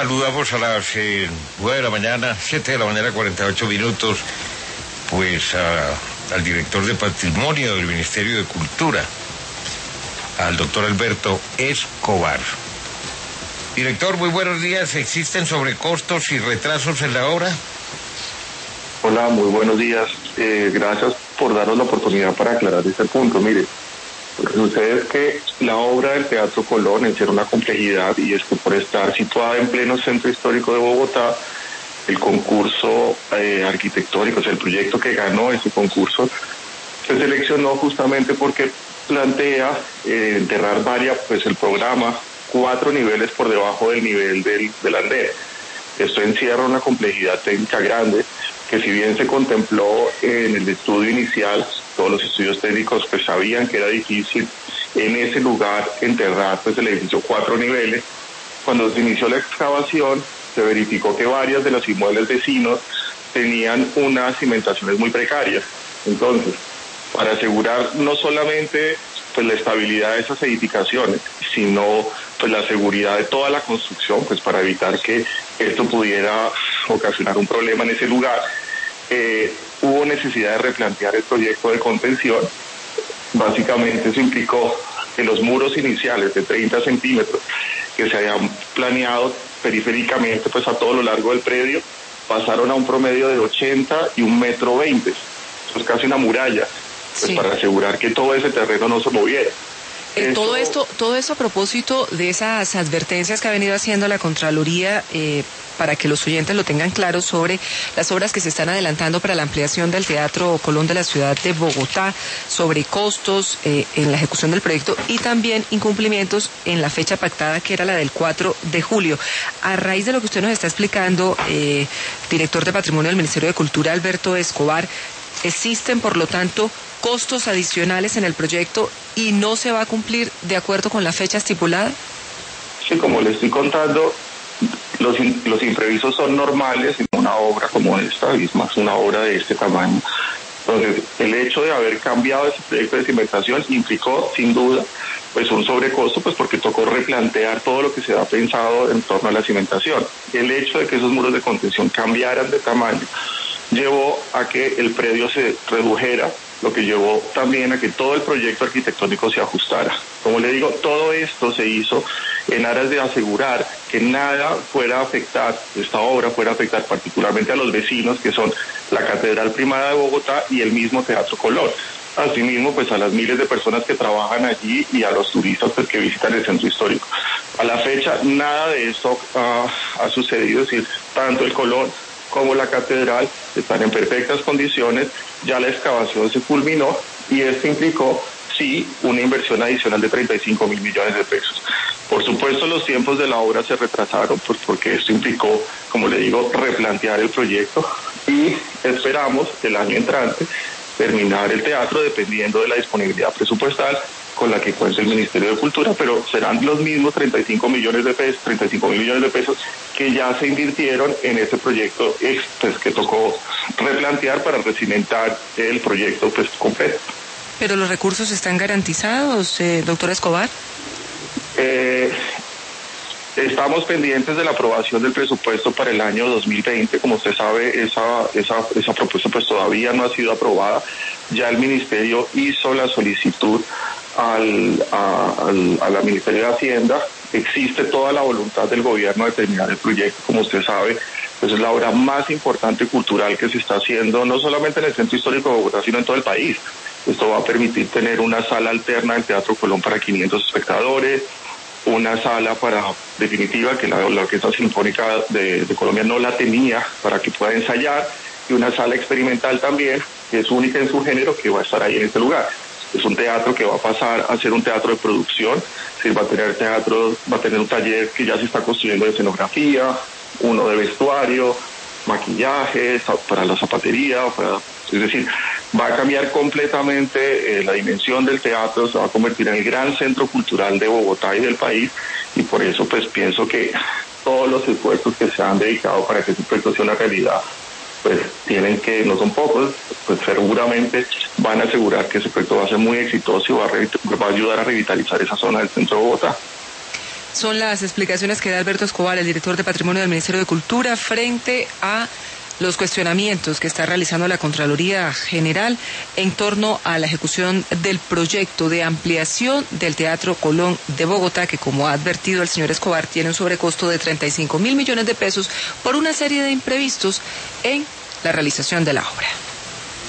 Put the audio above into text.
saludamos a las 9 de la mañana, 7 de la mañana, 48 minutos, pues al director de Patrimonio del Ministerio de Cultura, al doctor Alberto Escobar. Director, muy buenos días. ¿Existen sobrecostos y retrasos en la obra? Hola, muy buenos días. Gracias por darnos la oportunidad para aclarar este punto. Mire, lo que sucede es que la obra del Teatro Colón encierra una complejidad, y es que por estar situada en pleno centro histórico de Bogotá, el concurso arquitectónico, o sea, el proyecto que ganó ese concurso, se seleccionó justamente porque plantea enterrar el programa 4 niveles por debajo del nivel del andén. Esto encierra una complejidad técnica grande, que si bien se contempló en el estudio inicial, todos los estudios técnicos pues sabían que era difícil en ese lugar enterrar pues el edificio 4 niveles. Cuando se inició la excavación, se verificó que varias de los inmuebles vecinos tenían unas cimentaciones muy precarias. Entonces, para asegurar no solamente pues la estabilidad de esas edificaciones, sino pues la seguridad de toda la construcción, pues para evitar que esto pudiera ocasionar un problema en ese lugar, hubo necesidad de replantear el proyecto de contención. Básicamente eso implicó que los muros iniciales de 30 centímetros que se habían planeado periféricamente pues a todo lo largo del predio, pasaron a un promedio de 80 y 1,20 m. Eso es casi una muralla, pues sí, para asegurar que todo ese terreno no se moviera. Todo esto a propósito de esas advertencias que ha venido haciendo la Contraloría, para que los oyentes lo tengan claro, sobre las obras que se están adelantando para la ampliación del Teatro Colón de la ciudad de Bogotá, sobre costos en la ejecución del proyecto y también incumplimientos en la fecha pactada, que era la del 4 de julio. A raíz de lo que usted nos está explicando, director de Patrimonio del Ministerio de Cultura, Alberto Escobar, ¿existen, por lo tanto, costos adicionales en el proyecto y no se va a cumplir de acuerdo con la fecha estipulada? Sí, como le estoy contando, los imprevistos son normales en una obra como esta, y es más una obra de este tamaño. Entonces, el hecho de haber cambiado ese proyecto de cimentación implicó, sin duda, pues un sobrecosto, pues porque tocó replantear todo lo que se ha pensado en torno a la cimentación. El hecho de que esos muros de contención cambiaran de tamaño llevó a que el predio se redujera, lo que llevó también a que todo el proyecto arquitectónico se ajustara. Como le digo, todo esto se hizo en aras de asegurar que nada fuera a afectar, esta obra fuera a afectar particularmente a los vecinos, que son la Catedral Primada de Bogotá y el mismo Teatro Colón. Asimismo, pues a las miles de personas que trabajan allí y a los turistas pues, que visitan el centro histórico. A la fecha, nada de esto ha sucedido, es decir, tanto el Colón como la Catedral están en perfectas condiciones. Ya la excavación se culminó y esto implicó, sí, una inversión adicional de 35.000 millones de pesos. Por supuesto, los tiempos de la obra se retrasaron, pues porque esto implicó, como le digo, replantear el proyecto, y esperamos el año entrante terminar el teatro dependiendo de la disponibilidad presupuestal con la que cuenta el Ministerio de Cultura, pero serán los mismos 35 mil millones de pesos que ya se invirtieron en este proyecto, pues, que tocó replantear para recimentar el proyecto pues completo. ¿Pero los recursos están garantizados, doctor Escobar? Estamos pendientes de la aprobación del presupuesto para el año 2020. Como usted sabe, esa propuesta pues todavía no ha sido aprobada. Ya el Ministerio hizo la solicitud a la Ministerio de Hacienda. Existe toda la voluntad del gobierno de terminar el proyecto. Como usted sabe, pues es la obra más importante cultural que se está haciendo, no solamente en el Centro Histórico de Bogotá, sino en todo el país. Esto va a permitir tener una sala alterna del Teatro Colón para 500 espectadores, una sala definitiva que la Orquesta Sinfónica de Colombia no la tenía, para que pueda ensayar, y una sala experimental también, que es única en su género, que va a estar ahí en este lugar. Es un teatro que va a pasar a ser un teatro de producción, sí, va a tener un taller que ya se está construyendo de escenografía, uno de vestuario, maquillaje, para la zapatería, es decir, va a cambiar completamente la dimensión del teatro, se va a convertir en el gran centro cultural de Bogotá y del país, y por eso pues pienso que todos los esfuerzos que se han dedicado para que este proyecto sea una realidad, pues tienen que, no son pocos, pues seguramente van a asegurar que ese proyecto va a ser muy exitoso y va a ayudar a revitalizar esa zona del centro de Bogotá. Son las explicaciones que da Alberto Escobar, el director de Patrimonio del Ministerio de Cultura, frente a los cuestionamientos que está realizando la Contraloría General en torno a la ejecución del proyecto de ampliación del Teatro Colón de Bogotá, que, como ha advertido el señor Escobar, tiene un sobrecosto de 35.000 millones de pesos por una serie de imprevistos en la realización de la obra.